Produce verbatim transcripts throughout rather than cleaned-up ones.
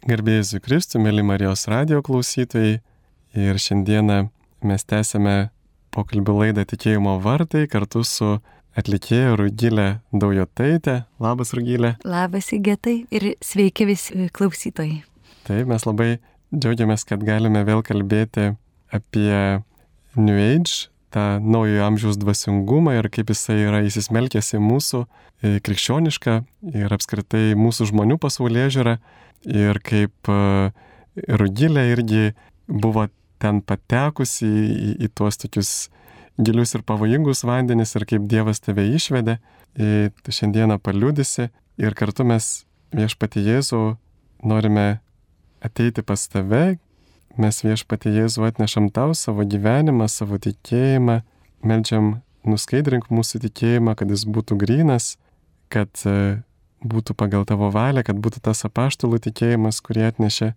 Garbė Jėzui Kristui, mėly Marijos radijo klausytojai. Ir šiandieną mes tęsime pokalbių laidą Tikėjimo vartai kartu su atlikėja Rugilė Daujotaitė. Labas, Rugilė. Labas, Sigitai, ir sveiki visi klausytojai. Taip, mes labai džiaugiamės, kad galime vėl kalbėti apie New Age, tą naujojo amžiaus dvasingumą ir kaip jisai yra įsismelkęs į mūsų krikščionišką ir apskritai mūsų žmonių pasaulėžiūrą. Ir kaip Rugilė irgi buvo ten patekusi į, į, į tuos tokius gilius ir pavojingus vandenis ir kaip Dievas tave išvedė, tu šiandieną paliudysi ir kartu mes Viešpatie Jėzų norime ateiti pas tave, mes Viešpatie Jėzų atnešam tau savo gyvenimą, savo tikėjimą, meldžiam nuskaidrink mūsų tikėjimą, kad jis būtų grynas, kad būtų pagal tavo valią, kad būtų tas apaštalų tikėjimas, kurį atnešė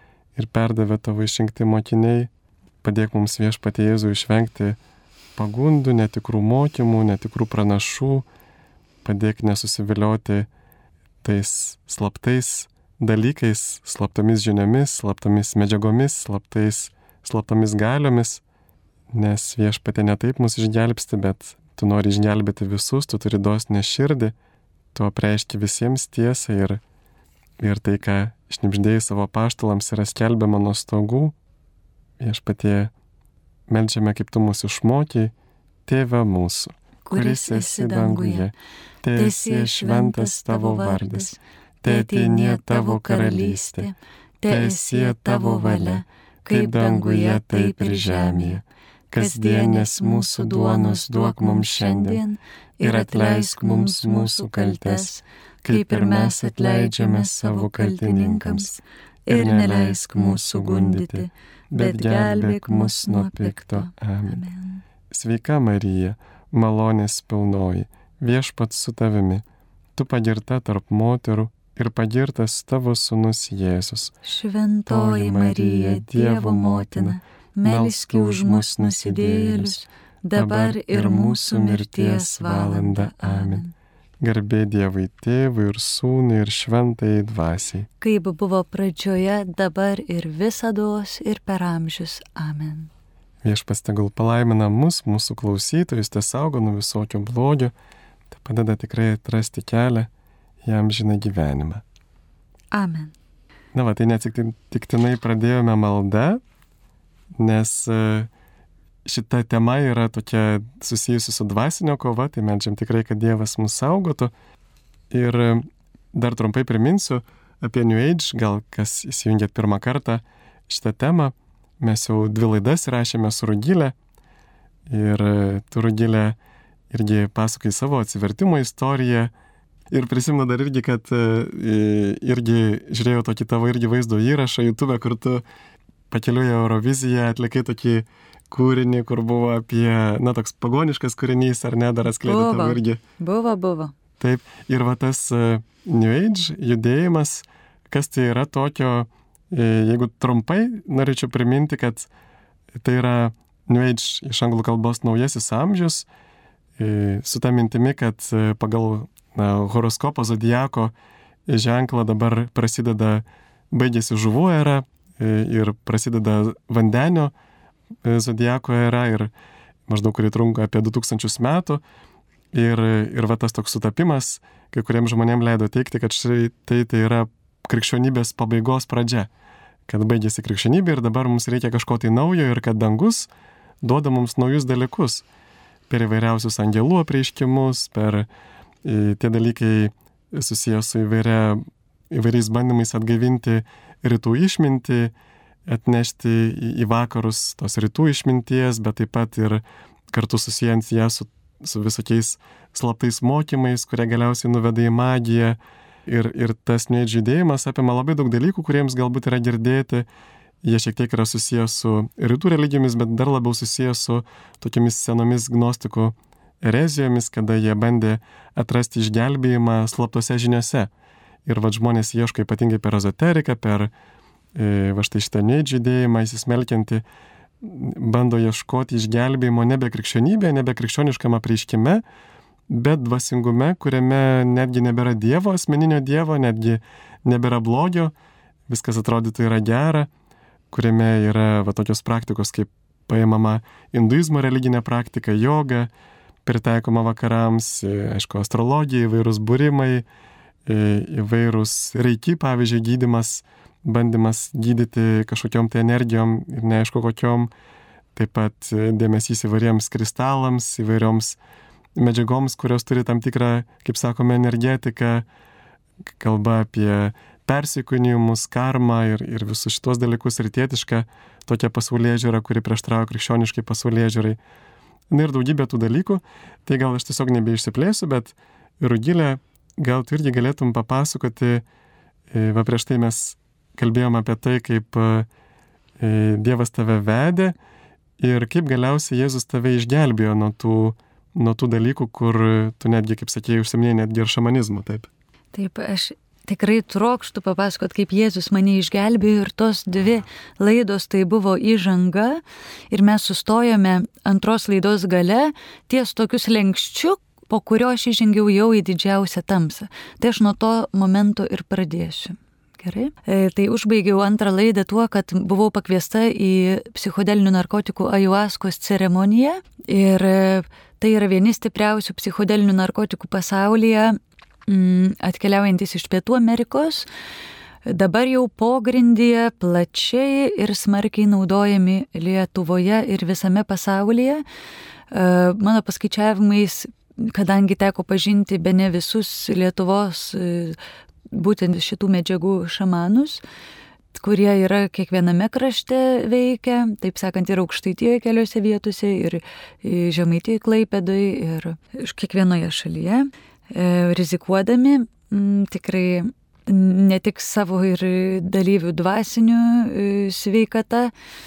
ir perdavė tavo išrinkti mokiniai. Padėk mums Viešpatie Jėzų išvengti pagundų, netikrų mokymų, netikrų pranašų. Padėk nesusivilioti tais slaptais dalykais, slaptomis žiniomis, slaptomis medžiagomis, slaptais, slaptomis galiomis, nes Viešpatie ne taip mus išgelbsti, bet tu nori išgelbėti visus, tu turi dosnią širdį. Tu apreiški visiems tiesą ir, ir tai, ką šnibždėjai savo apaštalams, yra skelbiama nuo stogų. Viešpatie, meldžiame, kaip tu mūsų išmokei, Tėve mūsų, kuris esi danguje, teesie šventas tavo vardas, teateinie tavo karalystė, teesie tavo valia, kaip danguje, taip ir žemėje. Kasdienės mūsų duonos duok mums šiandien ir atleisk mums mūsų kaltes, kaip ir mes atleidžiame savo kaltininkams. Ir neleisk mūsų gundyti, bet gelbėk mus nuo pikto. Amen. Sveika Marija, malonės pilnoji, Viešpats su tavimi, tu pagirta tarp moterų ir pagirtas tavo sūnus Jėzus. Šventoji Marija, Dievo motina, melski už mus nusidėjėlius, dabar ir mūsų mirties valanda. Amen. Garbė Dievui Tėvui ir Sūnui ir Šventajai Dvasiai. Kaip buvo pradžioje, dabar ir visados ir per amžius. Amen. Viešpats tegul palaimina mus, mūsų klausytojus, te saugo nuo visokio blogio, te padeda tikrai atrasti kelią į amžiną gyvenimą. Amen. Na va, tai neatsitiktinai pradėjome maldą, nes šita tema yra tokia susijusi su dvasinio kova, tai meldžiam tikrai, kad Dievas mus saugotų. Ir dar trumpai priminsiu apie New Age, gal kas įsijungėt pirmą kartą šitą temą. Mes jau dvi laidas rašėme su Rugilė ir tu, Rugilė, irgi pasakai savo atsivertimo istoriją. Ir prisimenu dar irgi, kad irgi žiūrėjau tokį tavo irgi vaizdo įrašą YouTube, kur tu pakeliui į Euroviziją atlikai tokį kūrinį, kur buvo apie, na, toks pagoniškas kūrinys, ar ne, dar atskleidė tavo irgi. Buvo, buvo. Taip, ir va tas New Age judėjimas, kas tai yra tokio, jeigu trumpai norėčiau priminti, kad tai yra New Age iš anglų kalbos naujasis amžius, su ta mintimi, kad pagal na, horoskopo zodiako ženklą dabar prasideda, baigėsi žuvų era, ir prasideda vandenio zodiako era ir maždaug kuri trunka apie du tūkstančius metų ir, ir va tas toks sutapimas, kai kuriems žmonėms leido teikti, kad štai tai, tai yra krikščionybės pabaigos pradžia, kad baigėsi krikščionybė ir dabar mums reikia kažko tai naujo ir kad dangus duoda mums naujus dalykus per įvairiausius angelų apreiškimus, per tie dalykai susijęs su įvairia, įvairiais bandymais atgaivinti rytų išmintį, atnešti į vakarus tos rytų išminties, bet taip pat ir kartu susijant ją su, su visokiais slaptais mokymais, kurie galiausiai nuveda į magiją. Ir, ir tas New Age judėjimas apima labai daug dalykų, kuriems galbūt yra girdėti. Jie šiek tiek yra susijęs su rytų religijomis, bet dar labiau susijęs su tokiamis senomis gnostikų erezijomis, kada jie bandė atrasti išgelbėjimą slaptose žiniose. Ir va žmonės ieško ypatingai per ezoteriką, per e, va štai šitą New Age judėjimą įsismelkiantį, bando ieškoti išgelbėjimo nebe krikščionybėje, nebe krikščioniškame apreiškime, bet dvasingume, kuriame netgi nebėra Dievo, asmeninio Dievo, netgi nebėra blogio, viskas atrodytų yra gera, kuriame yra va, tokios praktikos kaip paimama hinduizmo religinė praktika, joga, pritaikoma vakarams, aišku, astrologija, įvairūs būrimai, įvairūs reiki, pavyzdžiui, gydymas, bandymas gydyti kažkokiom tai energijom ir neaišku kokiom, taip pat dėmesys įvairiems kristalams, įvairioms medžiagoms, kurios turi tam tikrą, kaip sakome, energetiką, kalba apie persikūnijimus, karmą ir, ir visus šitos dalykus, ir tietiška tokia pasaulėžiūra, kuri prieštarauja krikščioniškai pasaulėžiūrai. Na ir daugybė tų dalykų, tai gal aš tiesiog nebeišsiplėsiu, bet Rugilė, gal tu irgi galėtum papasakoti, va prieš tai mes kalbėjom apie tai, kaip Dievas tave vedė ir kaip galiausiai Jėzus tave išgelbėjo nuo tų, nuo tų dalykų, kur tu netgi, kaip sakėjai, užsiminėjai netgi ir šamanizmu, taip? Taip, aš tikrai trokštų papasakot, kaip Jėzus mane išgelbėjo ir tos dvi laidos tai buvo įžanga ir mes sustojome antros laidos gale ties tokius lenkščiu, po kurio aš įžengiau jau į didžiausią tamsą. Tai aš nuo to momento ir pradėsiu. Gerai. E, tai užbaigiau antrą laidą tuo, kad buvau pakviesta į psichodelinių narkotikų ajuaskos ceremoniją ir e, tai yra vieni stipriausių psichodelinių narkotikų pasaulyje, atkeliaujantis iš Pietų Amerikos, dabar jau pogrindyje plačiai ir smarkiai naudojami Lietuvoje ir visame pasaulyje. Mano paskaičiavimais, kadangi teko pažinti bene visus Lietuvos būtent šitų medžiagų šamanus, kurie yra kiekviename krašte veikia, taip sakant, ir Aukštaitijoje keliose vietose, ir Žemaitijoje, Klaipėdoje, ir kiekvienoje šalyje. Rizikuodami m, tikrai ne tik savo ir dalyvių dvasinių sveikata,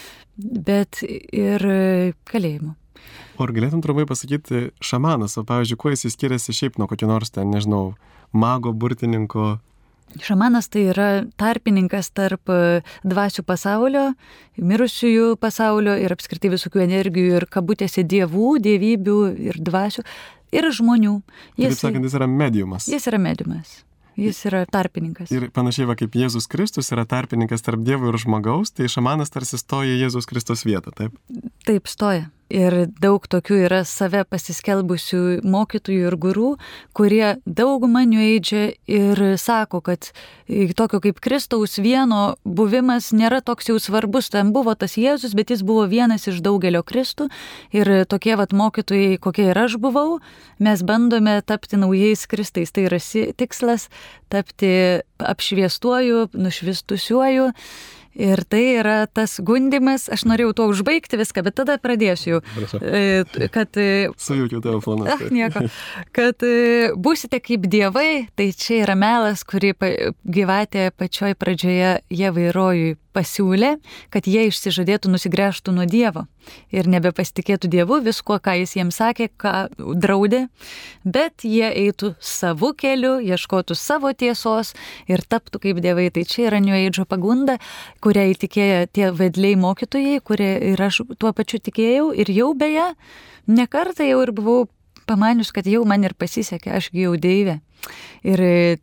bet ir kalėjimu. O ar galėtum trumpai pasakyti šamanas, o pavyzdžiui, kuo jis skiriasi šiaip nuo kokio nors ten, nežinau, mago, burtininko? Šamanas tai yra tarpininkas tarp dvasių pasaulio, mirusiųjų pasaulio ir apskritai visokių energijų ir kabutėse dievų, dievybių ir dvasių. Ir žmonių. Jis, taip sakant, jis yra mediumas. Jis yra mediumas. Jis yra tarpininkas. Ir panašiai va kaip Jėzus Kristus yra tarpininkas tarp Dievo ir žmogaus, tai šamanas tarsi stoja Jėzus Kristus vietą, taip? Taip, stoja. Ir daug tokių yra save pasiskelbusių mokytojų ir gurų, kurie daugumą New Age ir sako, kad tokio kaip Kristaus vieno buvimas nėra toks jau svarbus. Ten buvo tas Jėzus, bet jis buvo vienas iš daugelio Kristų. Ir tokie vat mokytojai, kokie ir aš buvau, mes bandome tapti naujais Kristais. Tai yra tikslas tapti apšviestuoju, nušvistusiuoju. Ir tai yra tas gundimas, aš norėjau tuo užbaigti viską, bet tada pradėsiu jau, kad... Sujaukiau tavo planas. Ach, nieko. Kad būsite kaip dievai, tai čia yra melas, kurį gyvatė pačioj pradžioje Ievai Rojui pasiūlė, kad jie išsižadėtų nusigręžtų nuo Dievo ir nebepasitikėtų Dievu viskuo, ką jis jiems sakė, ką draudė, bet jie eitų savo keliu, ieškotų savo tiesos ir taptų kaip dievai. Tai čia yra New Age pagunda, kurią įtikėjo tie vedliai mokytojai, kurie ir aš tuo pačiu tikėjau ir jau beje, ne kartą jau ir buvau pamanius, kad jau man ir pasisekė, ašgi jau deivė. Ir,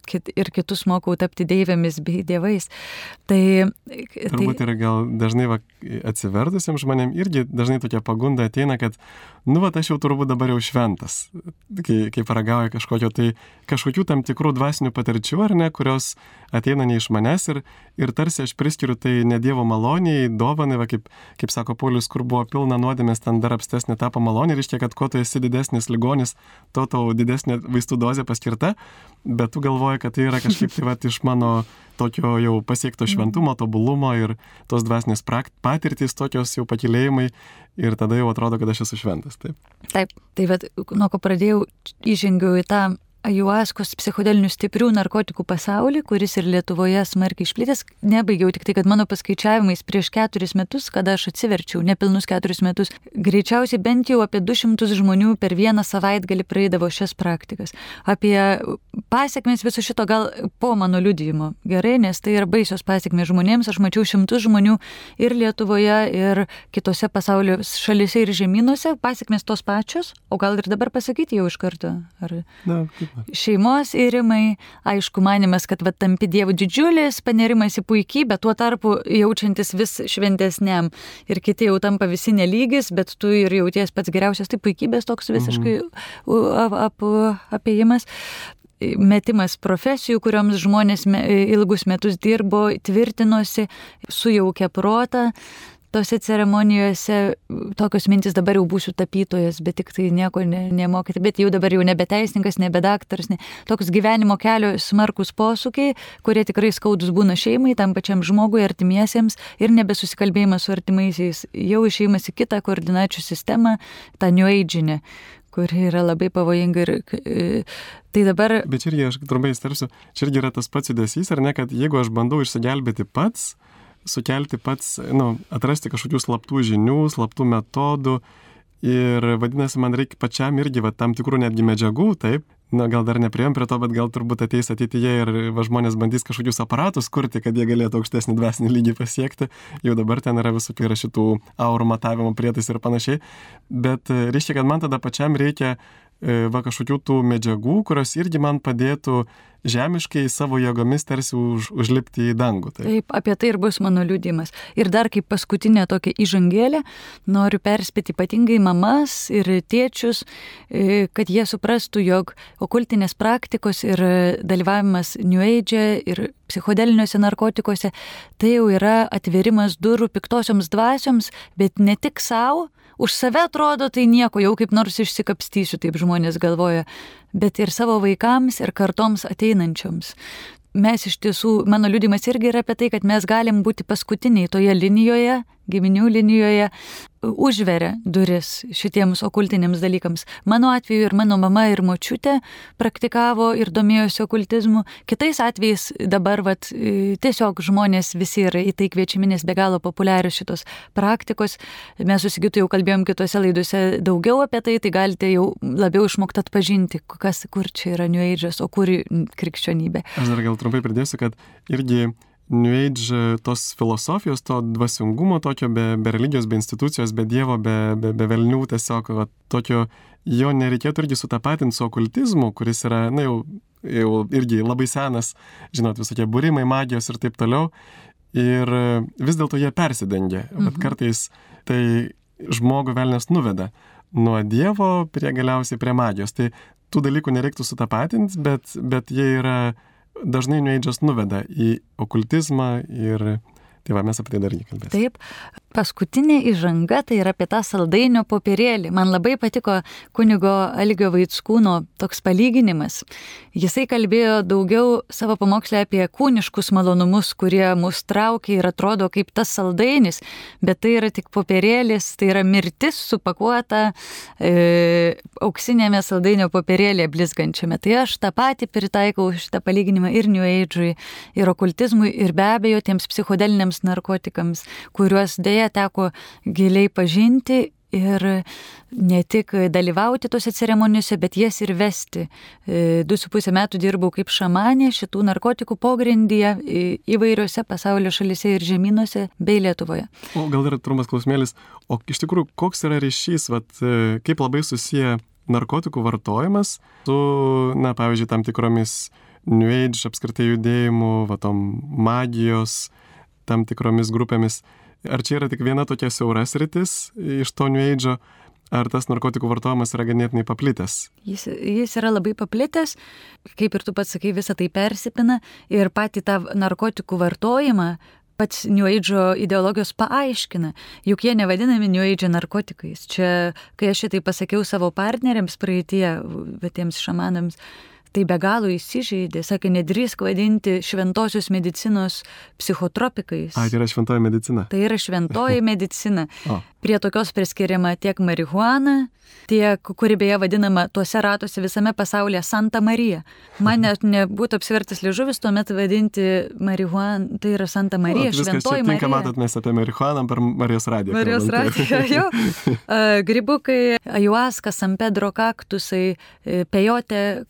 ir kitus mokau tapti deivėmis bei dievais. Tai, turbūt yra gal dažnai va, atsivertusiems žmonėm irgi dažnai tokia pagunda ateina, kad nu va, aš jau turbūt dabar jau šventas, kai, kai paragauja kažkokio tai kažkokių tam tikrų dvasinių patirčių, ar ne, kurios ateina ne iš manęs ir, ir tarsi aš priskiriu tai ne Dievo maloniai, dovanai, va, kaip, kaip sako Paulius, kur buvo pilna nuodėmės, ten dar apstesnė tapo malonė, reiškia, kad kuo tu esi didesnis ligonis, to tau didesnė vaistų dozė paskirta. Bet tu galvoji, kad tai yra kažkaip tai vat, iš mano tokio jau pasiekto šventumo, tobulumo ir tos dvasinės patirtys, tokios jau pakilėjimai ir tada jau atrodo, kad aš esu šventas. Taip, taip tai vat, nuo ko pradėjau, įžengiau į tą ajuaskos psichodelinių stiprių narkotikų pasaulį, kuris ir Lietuvoje smarkiai išplitęs. Nebaigiau tik tai, kad mano paskaičiavimais prieš keturis metus, kada aš atsiverčiau, nepilnus keturis metus, greičiausiai bent jau apie du šimtus žmonių per vieną savaitgalį praeidavo šias praktikas. Apie pasiekmes viso šito gal po mano liudijimo. Gerai, nes tai yra baisios pasiekmes žmonėms. Aš mačiau šimtus žmonių ir Lietuvoje, ir kitose pasaulio šalyse ir žemynuose. Pasiekmes tos pačios, o gal ir dabar pasakyti jau iš karto? Ar... Na, kaip šeimos įrimai, aišku, manimas, kad va, tampi Dievo didžiulis, panerimas į puikybę, tuo tarpu jaučiantis vis šventesniam ir kiti jau tampa visi nelygis, bet tu ir jauties pats geriausias, tai puikybės toks visiškai ap, ap, apėjimas. Metimas profesijų, kurioms žmonės ilgus metus dirbo, tvirtinosi, sujaukė protą. Tose ceremonijose tokios mintis, dabar jau būsiu tapytojas, bet tik tai nieko ne, nemokyti, bet jau dabar jau nebe teisininkas, nebe daktaras, ne. Toks gyvenimo kelio smarkus posūkiai, kurie tikrai skaudus būna šeimai, tam pačiam žmogui, artimiesiems ir nebesusikalbėjimas su artimaisiais, jau išėjimas į kitą koordinačių sistemą, tą New Age-inę, kuri yra labai pavojinga ir tai dabar... Bet čia irgi, aš trumpai įsterpsiu, čia irgi yra tas pats judesys, ar ne, kad jeigu aš bandau išsigelbėti pats, sukelti pats, nu, atrasti kažkokių slaptų žinių, slaptų metodų ir vadinasi, man reikia pačiam irgi va, tam tikrų netgi medžiagų, taip, na, gal dar nepriejom prie to, bet gal turbūt ateis ateityje ir va, žmonės bandys kažkokius aparatus kurti, kad jie galėtų aukštesnį dvasinį lygį pasiekti, jau dabar ten yra visokių yra šitų aurų matavimo prietaisų ir panašiai, bet reiškia, kad man tada pačiam reikia va kažkokių tų medžiagų, kurios irgi man padėtų žemiškai savo jėgomis tarsi už, užlipti į dangų. Taip. Taip, apie tai ir bus mano liudijimas. Ir dar kaip paskutinė tokia įžangėlė, noriu perspėti ypatingai mamas ir tėčius, kad jie suprastų, jog okultinės praktikos ir dalyvavimas New Age ir psichodeliniuose narkotikuose, tai jau yra atverimas durų piktosioms dvasioms, bet ne tik savo. Už save atrodo, tai nieko, jau kaip nors išsikapstysiu, taip žmonės galvoja, bet ir savo vaikams ir kartoms ateinančioms. Mes iš tiesų, mano liudijimas irgi yra apie tai, kad mes galim būti paskutiniai toje linijoje, giminių linijoje, užveria duris šitiems okultiniams dalykams. Mano atveju ir mano mama ir močiutė praktikavo ir domėjosi okultizmu. Kitais atvejais dabar vat, tiesiog žmonės visi yra į tai kviečiami, nes be galo populiarios šitos praktikos. Mes su Sigitu jau kalbėjom kitose laidose daugiau apie tai, tai galite jau labiau išmokti atpažinti, kas, kur čia yra New Age'as, o kur krikščionybė. Aš dar gal trumpai pridėsiu, kad irgi New Age tos filosofijos, to dvasingumo tokio be, be religijos, be institucijos, be Dievo, be, be, be velnių, tiesiog va, tokio jo nereikėtų irgi sutapatinti su okultizmu, kuris yra, na jau, jau irgi labai senas, žinot, visokie būrimai, magijos ir taip toliau. Ir vis dėlto jie persidengia. Mhm. Bet kartais tai žmogų velnias nuveda nuo Dievo prie galiausiai prie magijos. Tai tų dalykų nereiktų sutapatinti, bet, bet jie yra dažnai New Age'as nuveda į okultizmą ir tai va, mes apie tai dar irgi kalbėsime. Taip, paskutinė įžanga tai yra apie tą saldainio popierėlį. Man labai patiko kunigo Algio Vaickūno toks palyginimas. Jisai kalbėjo daugiau savo pamokslę apie kūniškus malonumus, kurie mus traukia ir atrodo kaip tas saldainis, bet tai yra tik popierėlis, tai yra mirtis supakuota e, auksinėme saldainio popierėlėje blizgančiame. Tai aš tą patį pritaikau šitą palyginimą ir New Age'ui, ir okultizmui, ir be abejo tiems psichodeliniams narkotikams, kuriuos dėja teko giliai pažinti ir ne tik dalyvauti tose ceremonijose, bet jas ir vesti. Du su pusę metų dirbau kaip šamanė šitų narkotikų pogrindyje įvairiose pasaulio šalyse ir žemynuose bei Lietuvoje. O gal dar trumpas klausimėlis, o iš tikrųjų koks yra ryšys, vat, kaip labai susiję narkotikų vartojimas su, na, pavyzdžiui, tam tikromis New Age apskritai judėjimų, va, tom magijos, tam tikromis grupėmis. Ar čia yra tik viena tokia siauras rytis iš to New Age'o, ar tas narkotikų vartojimas yra ganėtinai paplitęs? Jis, jis yra labai paplitęs, kaip ir tu pats sakai, visą tai persipina ir patį tą narkotikų vartojimą pats New Age'o ideologijos paaiškina. Juk jie nevadinami New Age narkotikais. Čia, kai aš šitai pasakiau savo partneriams praeitie, bet tiems šamanams, tai be galo įsižeidė, sakė, nedrįsk vadinti šventosios medicinos psichotropikais. A, tai yra šventoji medicina. Tai yra šventoji medicina. Prie tokios priskiriama tiek marihuana, tiek, kuri beje vadinama tuose ratuose visame pasaulyje Santa Marija. Man net nebūtų apsivertas liežuvis tuomet vadinti marihuaną, tai yra Santa Marija, o, šventoji Marija. Tinka, matot, mes apie marihuaną per Marijos radiją. Marijos radiją, jo. Grybukai, ajuaska, San Pedro kaktusai, pejote kaktus,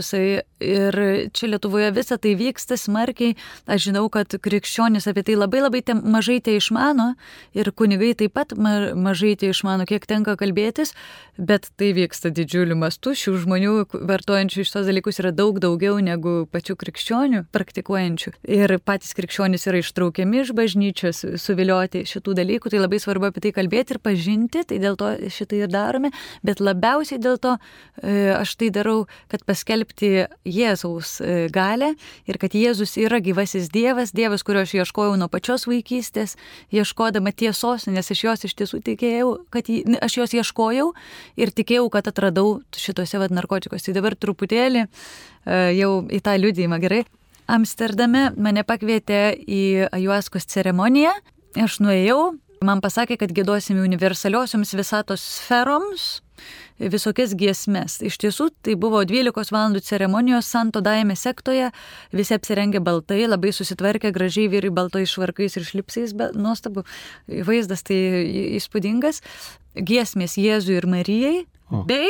kursai ir čia Lietuvoje visa tai vyksta smarkiai. Aš žinau, kad krikščionys apie tai labai labai te, mažai tai išmano ir kunigai taip pat ma, mažai tai išmano, kiek tenka kalbėtis, bet tai vyksta didžiuliu mastu. Šių žmonių vartojančių šitos dalykus yra daug daugiau negu pačių krikščionių praktikuojančių. Ir patys krikščionys yra ištraukiami iš bažnyčios, suvilioti šitų dalykų, tai labai svarbu apie tai kalbėti ir pažinti, tai dėl to šitai ir darome, bet labiausiai dėl to e, aš tai darau, kad paskelbti Jėzaus galę ir kad Jėzus yra gyvasis Dievas, Dievas, kurio aš ieškojau nuo pačios vaikystės, ieškodama tiesos, nes aš jos iš tiesų tikėjau, kad jį, aš jos ieškojau ir tikėjau, kad atradau šitose vad narkotikos. Tai dabar truputėlį jau į tą liudijimą, gerai. Amsterdame mane pakvietė į ajuaskos ceremoniją, aš nuėjau, man pasakė, kad giedosim universaliosioms visatos sferoms visokias giesmes. Iš tiesų, tai buvo dvylikos valandų ceremonijos Santo Daime sektoje, visi apsirengę baltai, labai susitvarkę, gražiai vyrai baltais švarkais ir šlipsais, bet nuostabu vaizdas, tai įspūdingas. Giesmės Jėzui ir Marijai, o. bei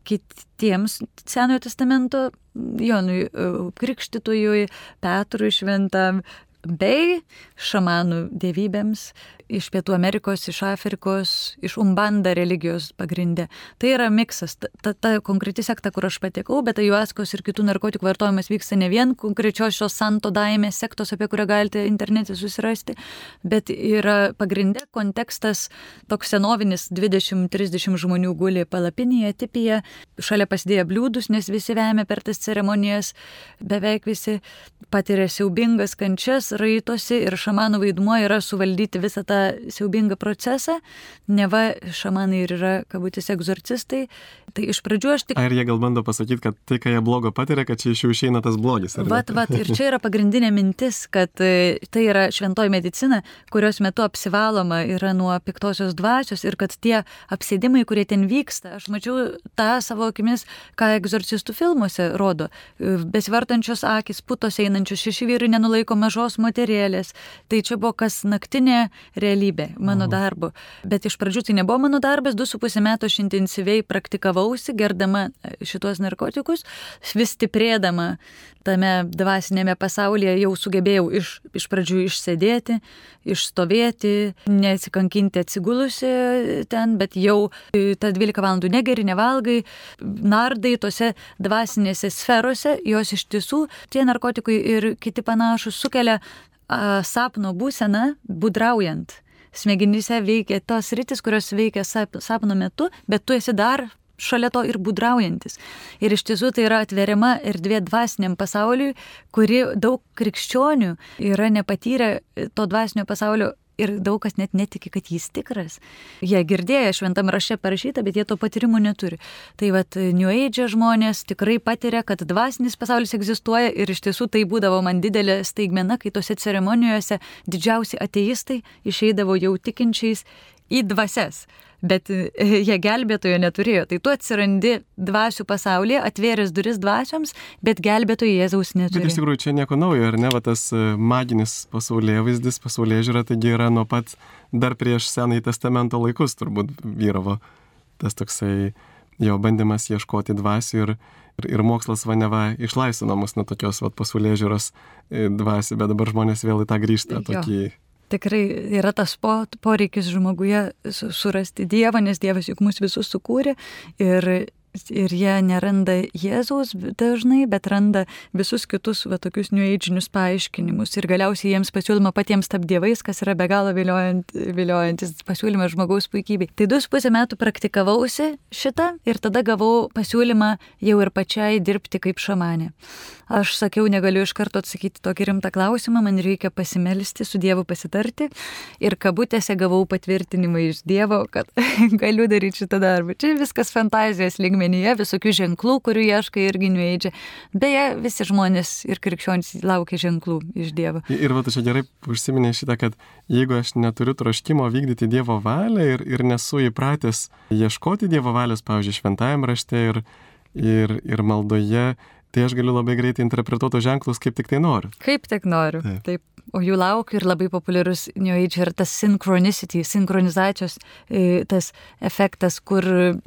kitiems Senojo testamento Jonui Krikštytojui, Petrui Šventam, bei šamanų dievybėms iš Pietų Amerikos, iš Afrikos, iš Umbanda religijos pagrindė. Tai yra miksas, ta, ta, ta konkreti sekta, kur aš patekau, bet ajuaskos ir kitų narkotikų vartojimas vyksta ne vien konkrečios šios Santo Daime sektos, apie kurią galite internete susirasti, bet yra pagrindė kontekstas toks senovinis, dvidešimt trisdešimt žmonių guli palapinėje, tipyje, šalia pasidėję bliūdus, nes visi vemia per tas ceremonijas, beveik visi patiria siaubingas kančias, raitosi ir šamanų vaidmuo yra suvaldyti visą tą siaubingą procesą. Neva šamanai ir yra, kabutės, egzorcistai. Tai iš pradžių aš tik... Ar jie gal bando pasakyti, kad tai, ką jie blogo patiria, kad čia iš jų išeina tas blogis? Vat, vat, ir čia yra pagrindinė mintis, kad tai yra šventoji medicina, kurios metu apsivaloma yra nuo piktosios dvasios ir kad tie apsėdimai, kurie ten vyksta, aš mačiau tą savo akimis, ką egzorcistų filmuose rodo. Besivartančios akis, putos einančios, šeši vyrai nenulaiko mažos moterėlės. Tai čia buvo kas naktinė realybė mano Aha. darbo. Bet iš pradžių tai nebuvo mano darbas, du su pusę metų aš intensyviai praktikavausi, gerdama šitos narkotikus, vis stiprėdama tame dvasinėme pasaulyje jau sugebėjau iš, iš pradžių išsėdėti, išstovėti, neatsikankinti atsigulusi ten, bet jau tą dvylika valandų negeri, nevalgai, nardai tose dvasinėse sferose, jos iš tiesų tie narkotikai ir kiti panašus sukelia a, sapno būseną budraujant. Smegenyse veikia tos rytis, kurios veikia sap, sapno metu, bet tu esi dar šalia to ir budraujantis. Ir iš tiesų tai yra atveriama erdvė dvasiniam pasauliui, kuri daug krikščionių yra nepatyrę to dvasinio pasaulio ir daug kas net netiki, kad jis tikras. Jie girdėjo šventam rašte parašyta, bet jie to patyrimo neturi. Tai vat New Age žmonės tikrai patiria, kad dvasinis pasaulis egzistuoja ir iš tiesų tai būdavo man didelė staigmena, kai tose ceremonijose didžiausi ateistai išeidavo jau tikinčiais į dvasias. Bet jie gelbėtojo neturėjo. Tai tu atsirandi dvasių pasaulyje, atvėręs duris dvasioms, bet gelbėtojo Jėzaus neturi. Bet iš tikrųjų čia nieko naujo, ar ne? Va tas maginis pasaulėvaizdis, pasaulėžiūra, taigi yra nuo pat dar prieš Senąjį testamento laikus turbūt vyravo tas toksai jo bandymas ieškoti dvasių ir, ir, ir mokslas va neva išlaisvino mus nuo tokios va pasaulėžiūros dvasių, bet dabar žmonės vėl į tą grįžta tokį... Tikrai yra tas po, poreikis žmoguje surasti Dievą, nes Dievas juk mus visus sukūrė ir, ir jie neranda Jėzaus dažnai, bet randa visus kitus va, tokius New Age-inius paaiškinimus ir galiausiai jiems pasiūlymą patiems tapti dievais, kas yra be galo viliojant, viliojantis pasiūlymas žmogaus puikybei. Tai du su pusę metų praktikavausi šitą ir tada gavau pasiūlymą jau ir pačiai dirbti kaip šamanė. Aš sakiau, negaliu iš karto atsakyti tokį rimtą klausimą, man reikia pasimelsti, su Dievu pasitarti ir kabutėse gavau patvirtinimą iš Dievo, kad galiu daryti šitą darbą. Čia viskas fantazijos lygmenyje, visokių ženklų, kurių ieškai irgi New Age. Beje, visi žmonės ir krikščionys laukia ženklų iš Dievo. Ir va, tu čia gerai užsiminė šitą, kad jeigu aš neturiu troškimo vykdyti Dievo valią ir, ir nesu įpratęs ieškoti Dievo valios, pavyzdžiui, šventajame rašte ir, ir, ir maldoje, tai aš galiu labai greitai interpretuoti ženklus, kaip tik tai noriu. Kaip tik noriu. Taip. Taip. O jų laukia ir labai populiarus New Age ir tas synchronicity, sinchronizacijos, tas efektas, kur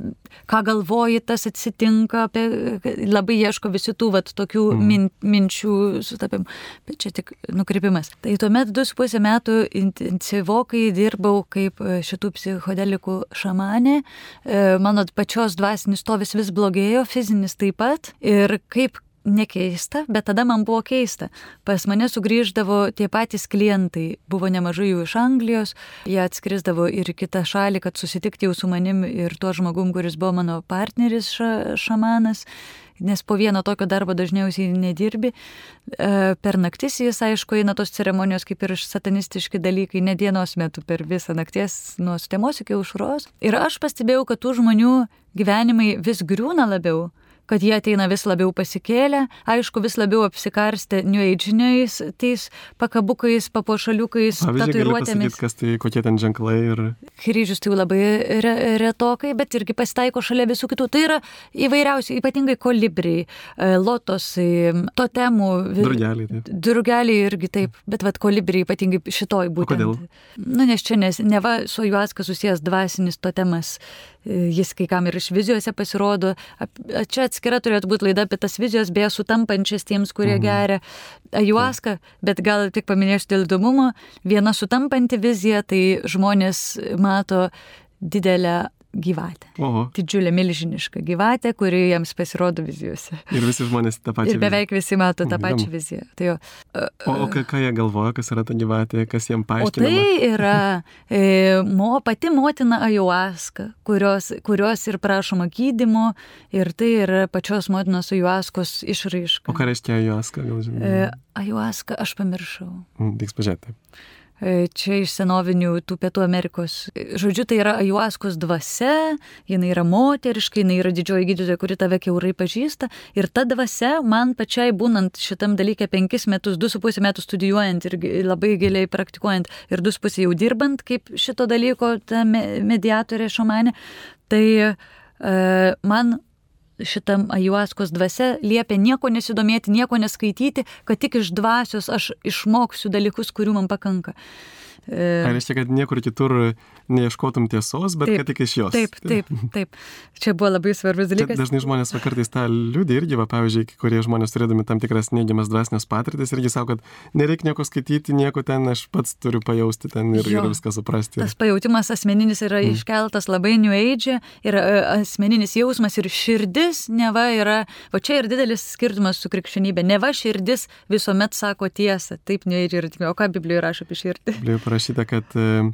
ką galvoji, tas atsitinka, apie, labai ieško visi tų vat, tokių mm. min, minčių sutapimų. Bet čia tik nukrypimas. Tai tuomet du su pusę metų intensyvokai dirbau kaip šitų psichodelikų šamanė. Mano pačios dvasinis stovis vis blogėjo, fizinis taip pat. Ir kaip nekeista, bet tada man buvo keista. Pas mane sugrįždavo tie patys klientai, buvo nemažai jų iš Anglijos, jie atskrisdavo ir į kitą šalį, kad susitikti jau su manim ir tuo žmogum, kuris buvo mano partneris ša, šamanas, nes po vieno tokio darbo dažniausiai nedirbi. Per naktis jis, aišku, eina tos ceremonijos kaip ir satanistiški dalykai, ne dienos metu, per visą nakties nuo sutemos iki aušros. Ir aš pastebėjau, kad tų žmonių gyvenimai vis griūna labiau, kad jie ateina vis labiau pasikėlę, aišku, vis labiau apsikarstę New Age-niais, tais pakabukais, papuošaliukais, tatuiruotėmis. Kas tai, kokie ten ženklai ir... Kryžius tai labai re, retokai, bet irgi pasitaiko šalia visų kitų. Tai yra įvairiausiai, ypatingai kolibriai, lotosai, totemų. Drugeliai, taip. Drugeliai irgi taip, bet vat kolibriai ypatingai šitoj būtent. O kodėl? Nu, nes čia nes, neva su ajuaska susijęs dvasinis totemas. Jis kai kam ir iš vizijose pasirodo. Čia atskira turėtų būti laida apie tas vizijos, beje, sutampančias tiems, kurie mm. geria ajuaską, bet gal tik paminėsiu dėl įdomumo. Viena sutampanti vizija, tai žmonės mato didelę gyvatę. Oho. Didžiulė, milžiniška gyvatė, kuri jiems pasirodo vizijose. Ir visi žmonės tą pačią viziją. Ir beveik visi mato tą pačią Įdomu. viziją. Tai jo, o o ką, ką jie galvoja, kas yra ta gyvatė, kas jiems paaiškinama? O tai yra e, mo, pati motina ajuaska, kurios, kurios ir prašoma gydymo, ir tai yra pačios motinos ajuaskos išraiška. O ką reiškia ajuaska? E, ajuaska, aš pamiršau. Tiks pažiūrėti. Čia iš senovinių tų Pietų Amerikos. Žodžiu, tai yra ajuaskos dvasia, jinai yra moteriška, jinai yra didžioji gydytoja, kuri tave kiaurai pažįsta. Ir ta dvasia, man pačiai būnant šitam dalyke penkis metus, du su pusė metų studijuojant ir labai giliai praktikuojant ir du su pusė jau dirbant kaip šito dalyko ta mediatorė šamanė, tai e, man šitam ajuaskos dvasia liepia nieko nesidomėti, nieko neskaityti, kad tik iš dvasios aš išmoksiu dalykus, kurių man pakanka. Ar reiškia, kad niekur kitur neieškotum tiesos, bet taip, kad tik iš jos. Taip, taip, taip. Čia buvo labai svarbus dalykas. Čia dažnai žmonės va kartais tą liūdį irgi, va, pavyzdžiui, kurie žmonės turėdami tam tikras neigiamas dvasinės patirtis, irgi sako, kad nereikia nieko skaityti, nieko ten, aš pats turiu pajausti ten ir, ir viską suprasti. Tas pajautimas asmeninis yra mm. iškeltas labai New Age, ir asmeninis jausmas ir širdis, neva yra, va čia ir didelis skirtumas su krikščionybė, neva širdis visuomet sako tiesą, taip New Age ir o ką Biblijoje rašo apie širdį? Biblijoje parašyta, kad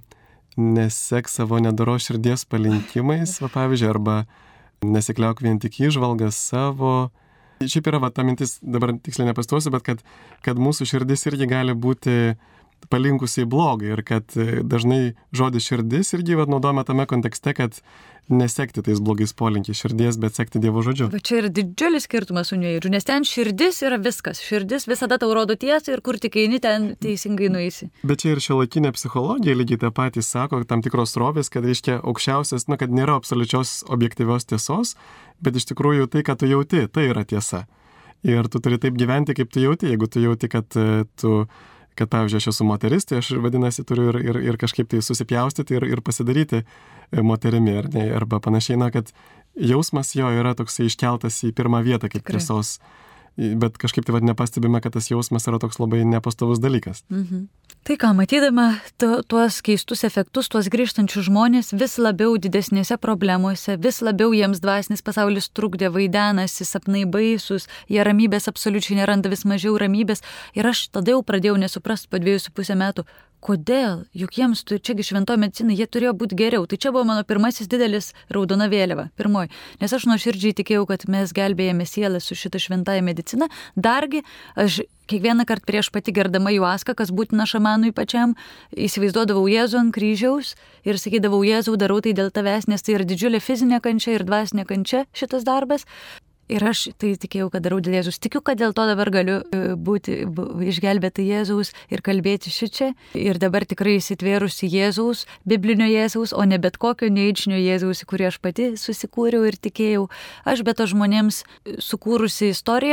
nesek savo nedoro širdies palinkimais, va, pavyzdžiui, arba nesikliauk vien tik įžvalgas savo. Šiaip yra va, ta mintis, dabar tiksliai nepastuosiu, bet kad, kad mūsų širdis irgi gali būti palinkusi į blogą ir kad dažnai žodis širdis irgi va, naudojame tame kontekste, kad nesekti tais blogais polinkiais širdies, bet sekti Dievo žodžiu. Va čia yra didžiulis skirtumas su New Age, nes ten širdis yra viskas. Širdis visada tau rodo tiesą ir kur tik eini, ten teisingai nueisi. Bet čia ir šiuolaikinė psichologija lygiai tą patį sako, tam tikros srovės, kad reiškia aukščiausias, na, kad nėra absoliučios objektyvios tiesos, bet iš tikrųjų tai, ką tu jauti, tai yra tiesa. Ir tu turi taip gyventi, kaip tu jauti. Jeigu tu jauti, kad tu kad, pavyzdžiui, aš esu moteris, tai aš, vadinasi, turiu ir, ir, ir kažkaip tai susipjaustyti ir, ir pasidaryti moterimi, ar ne, arba panašiai, na, kad jausmas jo yra toksai iškeltas į pirmą vietą kaip tiesos, bet kažkaip tai vad nepastebime, kad tas jausmas yra toks labai nepastovus dalykas. Mhm. Tai ką, matydama tu, tuos keistus efektus, tuos grįžtančius žmonės vis labiau didesnėse problemuose, vis labiau jiems dvasinis pasaulis trukdė, vaidenasi, sapnai baisus, jie ramybės absoliučiai neranda, vis mažiau ramybės. Ir aš tada jau pradėjau nesuprasti po dviejų su pusę metų, kodėl, juk jiems, čiagi šventoji medicina, jie turėjo būti geriau. Tai čia buvo mano pirmasis didelis raudona vėliava, pirmoji. Nes aš nuoširdžiai tikėjau, kad mes gelbėjame sielą su šitą šventąją mediciną. Dargi, aš kiekvieną kartą prieš pati gerdama ajuaską, kas būtina šamanui pačiam, įsivaizduodavau Jėzų ant kryžiaus ir sakydavau, Jėzau, darau tai dėl tavęs, nes tai yra didžiulė fizinė kančia ir dvasinė kančia šitas darbas. Ir aš tai tikėjau, kad darau dėl Jėzus. Tikiu, kad dėl to dabar galiu būti išgelbėti Jėzaus ir kalbėti šičia. Ir dabar tikrai įsitvėrusi Jėzaus, biblinio Jėzaus, o ne bet kokio neįčinio Jėzaus, kurį aš pati susikūriau ir tikėjau. Aš be to žmonėms sukūrusi istoriją,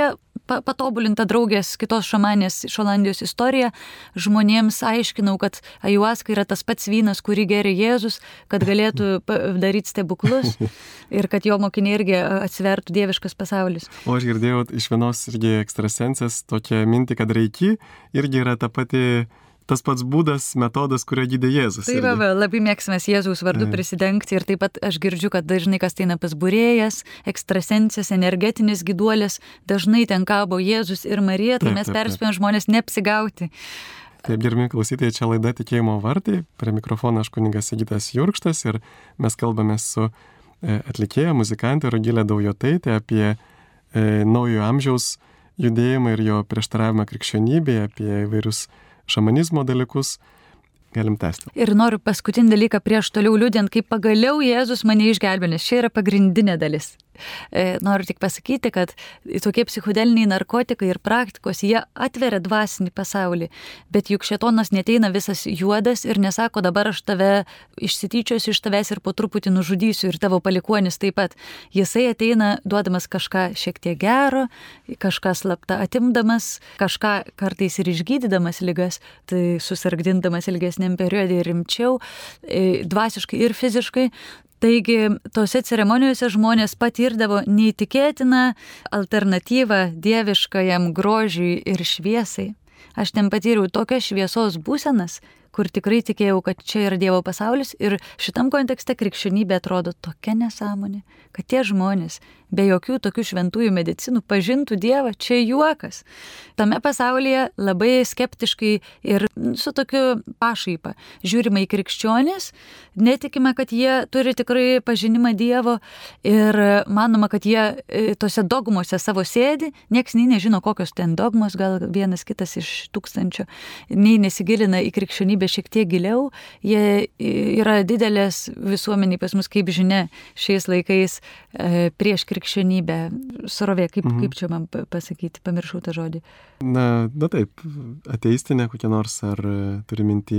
patobulinta draugės kitos šamanės iš Olandijos istorija, žmonėms aiškinau, kad ajuaska yra tas pats vynas, kurį geria Jėzus, kad galėtų daryti stebuklus ir kad jo mokiniai irgi atsivertų dieviškas pasaulis. O aš girdėjau iš vienos irgi ekstrasensės tokią mintį, kad reiki irgi yra ta pati tas pats būdas, metodas, kurio gydė Jėzus. Tai va, va, labai mėgstamas Jėzaus vardu prisidengti ir taip pat aš girdžiu, kad dažnai kas teina pas būrėjas, ekstrasensės, energetinės gyduolės, dažnai ten kabo Jėzus ir Marija, tai taip, mes perspėjom žmonės neapsigauti. Taip, gerbimi klausytojai, čia laida Tikėjimo vartai, prie mikrofono aš kunigas Sigitas Jurkštas ir mes kalbame su atlikėja, muzikantė Rugilė Daujotaitė apie e, naujojo amžiaus judėjimą ir jo prieštaravimą krikščionybėje, apie įvairius šamanizmo dalykus. Galim tęsti. Ir noriu paskutinį dalyką prieš toliau liūdint, kaip pagaliau Jėzus mane išgelbė, nes čia yra pagrindinė dalis. E, noriu tik pasakyti, kad tokie psichodeliniai narkotikai ir praktikos, jie atveria dvasinį pasaulį, bet juk šėtonas neteina visas juodas ir nesako, dabar aš tave išsityčiosiu iš tavęs ir po truputį nužudysiu ir tavo palikuonis taip pat. Jisai ateina duodamas kažką šiek tiek gero, kažką slapta atimdamas, kažką kartais ir išgydydamas ligas, tai susargdindamas ilgesniam periodui rimčiau, e, dvasiškai ir fiziškai. Taigi, tose ceremonijose žmonės patirdavo neįtikėtiną alternatyvą dieviškajam grožiui ir šviesai. Aš ten patyriau tokias šviesos būsenas, kur tikrai tikėjau, kad čia yra Dievo pasaulis ir šitam kontekste krikščionybė atrodo tokia nesąmonė, kad tie žmonės be jokių tokių šventųjų medicinų pažintų Dievą, čia juokas. Tame pasaulyje labai skeptiškai ir su tokiu pašaipa žiūrima į krikščionis, netikime, kad jie turi tikrai pažinimą Dievo ir manoma, kad jie tose dogmose savo sėdi, nieks nei nežino, kokios ten dogmos, gal vienas kitas iš tūkstančio, nei nesigilina į krikščionybę šiek tiek giliau, jie yra didelės visuomeniai pas mus, kaip žinia, šiais laikais e, prieš krikščionybę. Surovė, kaip, mhm. kaip čia man pasakyti, pamiršau tą žodį. Na, na taip, ateistinė kokia nors, ar turi mintį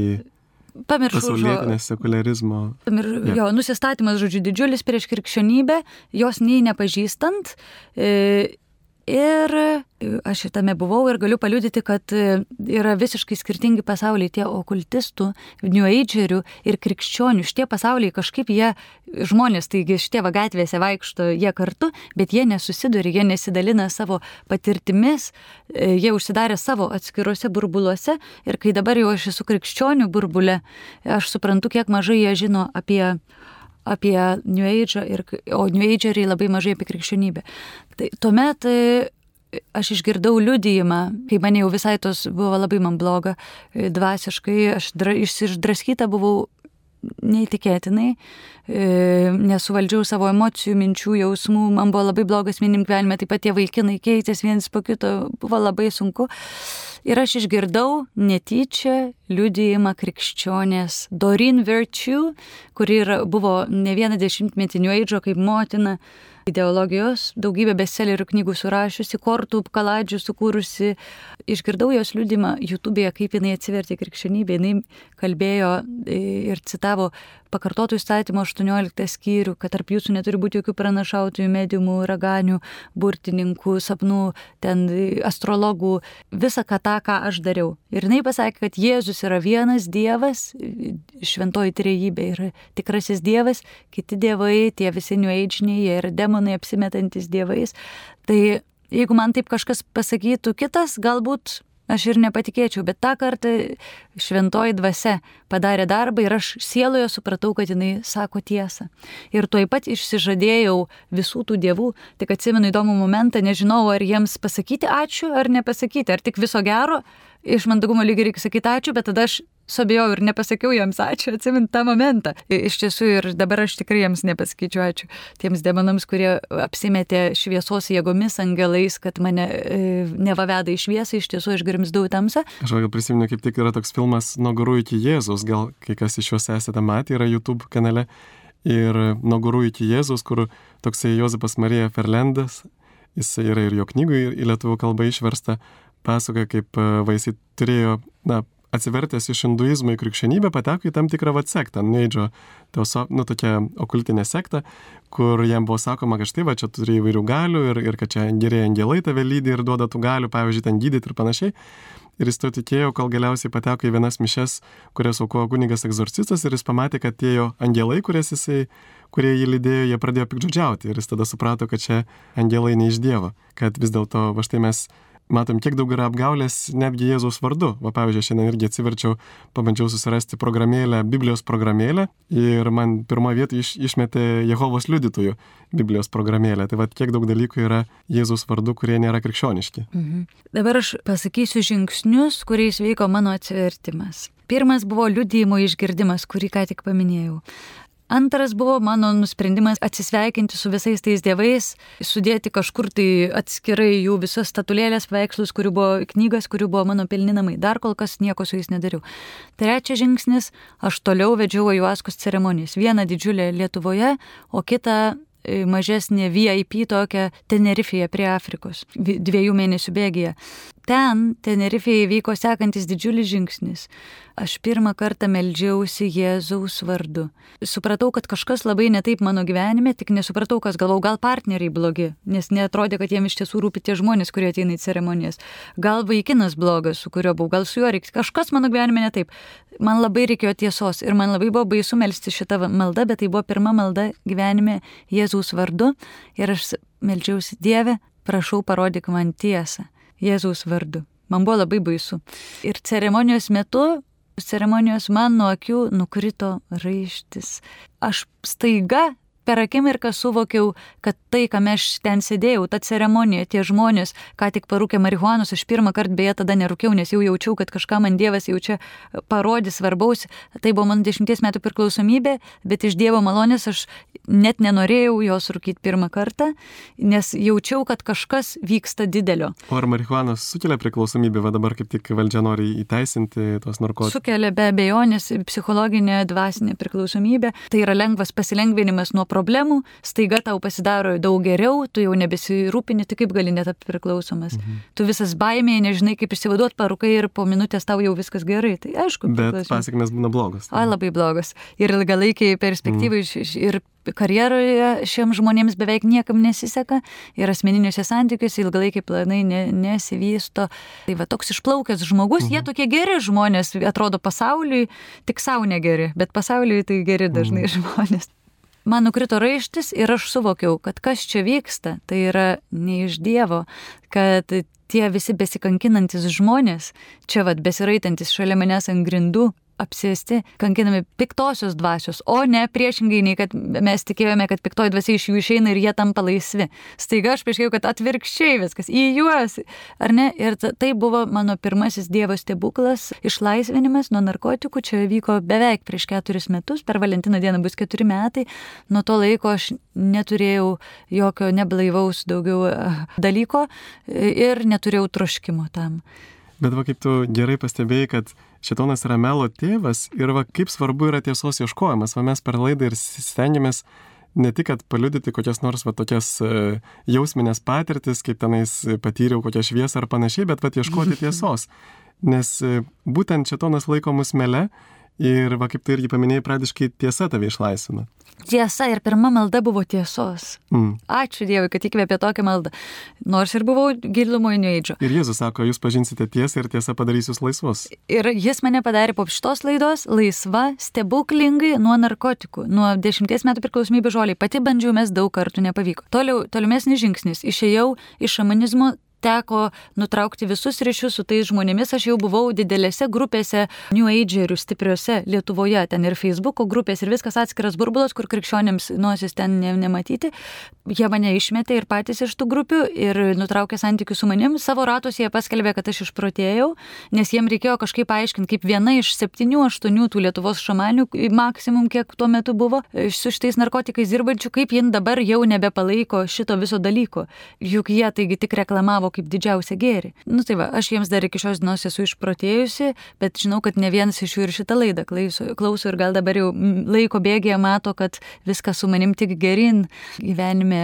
pasaulietinė sekularizmo. Pamir, ja. Jo, nusistatymas, žodžiu, didžiulis prieš krikščionybę, jos nei nepažįstant. E, Ir aš šitame buvau ir galiu paliudyti, kad yra visiškai skirtingi pasauliai, tie okultistų, New Agerių ir krikščionių. Šitie pasauliai kažkaip jie, žmonės, taigi šitie va gatvėse vaikšto jie kartu, bet jie nesusiduri, jie nesidalina savo patirtimis, jie užsidarė savo atskiruose burbuluose ir kai dabar jau aš esu krikščionių burbule, aš suprantu, kiek mažai jie žino apie apie New Age, ir, o New Ageriai labai mažai apie krikščionybę. Tai tuomet aš išgirdau liudijimą, kai man jau visai tos buvo labai man bloga dvasiškai, aš dra, išsidraskyta buvau neįtikėtinai, nesuvaldžiau savo emocijų, minčių, jausmų, man buvo labai blogas minim gyvenime, taip pat tie vaikinai keitės vienas po kito, buvo labai sunku. Ir aš išgirdau netyčia liudijimą krikščionės Doreen Virtue, kuri buvo ne vieną dešimtmetį New Age'o kaip motina ideologijos, daugybę bestsellerių knygų surašiusi, kortų kaladžių sukūrusi. Išgirdau jos liudimą YouTube'e, kaip jinai atsivertė krikščionybę. Jinai kalbėjo ir citavo pakartotų įstatymo aštuonioliktą skyrių, kad tarp jūsų neturi būti jokių pranašautojų, mediumų, raganių, burtininkų, sapnų, ten astrologų, visą ką tą, ką aš dariau. Ir jinai pasakė, kad Jėzus yra vienas Dievas, šventoji trejybė yra tikrasis Dievas, kiti dievai, tie visi New Age-niai, jie yra demonai apsimetantis dievais. Tai jeigu man taip kažkas pasakytų kitas, galbūt aš ir nepatikėčiau, bet tą kartą šventoji dvasia padarė darbą ir aš sieloje supratau, kad jinai sako tiesą. Ir tuoj pat išsižadėjau visų tų dievų, tik atsimenu įdomų momentą, nežinau, ar jiems pasakyti ačiū ar nepasakyti, ar tik viso gero, iš mandagumo lygiai reikia sakyti ačiū, bet tada aš suabejau ir nepasakiau jiems ačiū, atsimint tą momentą. Iš tiesų ir dabar aš tikrai jiems nepasakyčiau ačiū tiems demonams, kurie apsimetė šviesos jėgomis, angelais, kad mane e, nevaveda į šviesą, iš tiesų aš grimzdau į tamsą. Aš gal prisimenu, kaip tik yra toks filmas Nuo gurų iki Jėzaus, gal kai kas iš juos esate matę, yra YouTube kanale, ir Nuo gurų iki Jėzaus, kur toksai Jozapas Marija Ferlendas, jis yra ir jo knygų į lietuvių kalbą išversta, pasakoja, kaip va jisai turėjo, na, atsivertęs iš hinduizmo į krikščionybę, pateko į tam tikrą vat sektą, Neidžo, teoso, nu, tokia okultinė sekta, kur jam buvo sakoma, kad štai va, čia turi įvairių galių ir, ir kad čia geriai angelai tave lydi ir duoda tų galių, pavyzdžiui, ten gydyti ir panašiai. Ir jis to tikėjo, kol galiausiai pateko į vienas mišes, kurias aukojo kunigas egzorcistas, ir jis pamatė, kad tie jo angelai, jisai, kurie jį lydėjo, jie pradėjo piktžodžiauti. Ir jis tada suprato, kad čia angelai ne iš Dievo, kad vis dėlto, va štai mes matom, kiek daug yra apgaulės netgi Jėzaus vardu. Va, pavyzdžiui, šiandien irgi atsiverčiau, pabandžiau susirasti programėlę, Biblijos programėlę, ir man pirmoje vietoje iš, išmetė Jehovos liudytojų Biblijos programėlę. Tai va, kiek daug dalykų yra Jėzaus vardu, kurie nėra krikščioniški. Mhm. Dabar aš pasakysiu žingsnius, kuriais vyko mano atsivertimas. Pirmas buvo liudijimo išgirdimas, kurį ką tik paminėjau. Antras buvo mano nusprendimas atsisveikinti su visais tais dievais, sudėti kažkur tai atskirai jų visas statulėlės, paveikslus, kurių buvo knygas, kurių buvo mano pilni namai. Dar kol kas nieko su jais nedariau. Trečias žingsnis, aš toliau vedžiau ajuaskos ceremonijas. Vieną didžiulę Lietuvoje, o kitą mažesnė V I P tokia Tenerifėje prie Afrikos, dviejų mėnesių bėgyje. Ten, Tenerifėje, vyko sekantis didžiulis žingsnis. Aš pirmą kartą meldžiausi Jėzaus vardu. Supratau, kad kažkas labai netaip mano gyvenime, tik nesupratau, kas, galvau, gal partneriai blogi, nes neatrodė, kad jiems iš tiesų rūpi tie žmonės, kurie ateina į ceremonijas. Gal vaikinas blogas, su kuriuo buvau, gal su juo reikia. Kažkas mano gyvenime netaip. Man labai reikėjo tiesos ir man labai buvo baisu melsti šitą maldą, bet tai buvo pirma malda gyvenime Jėzaus vardu ir aš meldžiausi: Dieve, prašau, parodyk man tiesą Jėzaus vardu. Man buvo labai baisu. Ir ceremonijos metu, ceremonijos man nuo akių nukrito raištis. Aš staiga per akimirką suvokiau, kad tai, kame aš ten sėdėjau, ta ceremonija, tie žmonės, ką tik parūkė marihuanos, aš pirmą kartą beje tada nerūkiau, nes jau jaučiau, kad kažką man Dievas jau čia parodys svarbaus. Tai buvo mano dešimties metų priklausomybė, bet iš Dievo malonės aš net nenorėjau jos rūkyti pirmą kartą, nes jaučiau, kad kažkas vyksta didelio. O ar marihuanos sukelia priklausomybę, va dabar kaip tik valdžia nori įteisinti tos narkotikus? Sukelia be abejonės psichologinė, dvasinė priklausomybė. Tai yra lengvas pasilengvinimas nuo problemų, staiga tau pasidaro daug geriau, tu jau nebesirūpini, tai kaip gali netapti priklausomas. Mhm. Tu visas baimėje, nežinai, kaip išsivaduoti, parūkai ir po minutės tau jau viskas gerai. Tai aišku. Bet pasekmės būna blogos. Ai, labai blogos. Ir ilgalaikiai perspektyvai mhm. ir karjeroje šiems žmonėms beveik niekam nesiseka ir asmeniniuose santykiuose ilgalaikiai planai ne, nesivysto. Tai va, toks išplaukęs žmogus, mhm. jie tokie geri žmonės, atrodo pasauliui, tik savo negeri, bet pasauliui tai geri dažnai mhm. žmonės. Man nukrito raištis ir aš suvokiau, kad kas čia vyksta, tai yra ne iš Dievo, kad tie visi besikankinantis žmonės, čia vat besiraitantis šalia manęs ant grindų, apsėsti, kankinami piktosios dvasios, o ne priešingai, nei kad mes tikėjome, kad piktoji dvasia iš jų išeina ir jie tampa laisvi. Staiga aš paaiškėjau, kad atvirkščiai viskas, į juos, ar ne? Ir tai buvo mano pirmasis Dievo stebuklas, išlaisvinimas nuo narkotikų. Čia vyko beveik prieš keturis metus, per Valentino dieną bus keturi metai. Nuo to laiko aš neturėjau jokio neblaivaus daugiau dalyko ir neturėjau troškimo tam. Bet va, kaip tu gerai pastebėjai, kad šėtonas yra melo tėvas ir va, kaip svarbu yra tiesos ieškojimas. Va, mes per laidą ir stengiamės ne tik, kad paliudyti kokias nors va, tokias uh, jausminės patirtis, kaip tenais patyriau kokią šviesą ar panašiai, bet va, ieškoti tiesos. Nes uh, būtent šėtonas laiko mus mele ir va, kaip tu irgi paminėjai, pradiškai tiesa tave išlaisvina. Tiesa ir pirma malda buvo tiesos. Mm. Ačiū Dievui, kad įkvėpė tokią maldą. Nors ir buvau gilumoje New Age. Ir Jėzus sako, jūs pažinsite tiesą ir tiesa padarys jūs laisvus. Ir jis mane padarė po šitos laidos laisva, stebuklingai nuo narkotikų, nuo dešimties metų priklausomybės žoliai. Pati bandžiau, mes daug kartų nepavyko. Toliau, tolimesnis žingsnis. Išėjau iš šamanizmo. Teko nutraukti visus ryšius su tais žmonėmis. Aš jau buvau didelėse grupėse New Agerių stipriuose Lietuvoje, ten ir Facebooko grupės ir viskas atskiras burbulas, kur krikščionėms nosis ten ne, nematyti. Jie mane išmetė ir patys iš tų grupių ir nutraukė santykius su manim. Savo ratus jie paskelbė, kad aš išprotėjau, nes jiem reikėjo kažkaip paaiškinti, kaip viena iš septynių, aštuonių tų Lietuvos šamanių, maksimum kiek tuo metu buvo, su šitais narkotikais dirbančių, kaip jie dabar jau nebepalaiko šito viso dalyko. Juk jie taigi tik reklamavo kaip didžiausią gėrį. Nu tai va, aš jiems dar iki šios dienos esu išprotėjusi, bet žinau, kad ne vienas iš jų ir šitą laidą klauso, klauso ir gal dabar jau laiko bėgėje mato, kad viskas su manim tik gerin gyvenime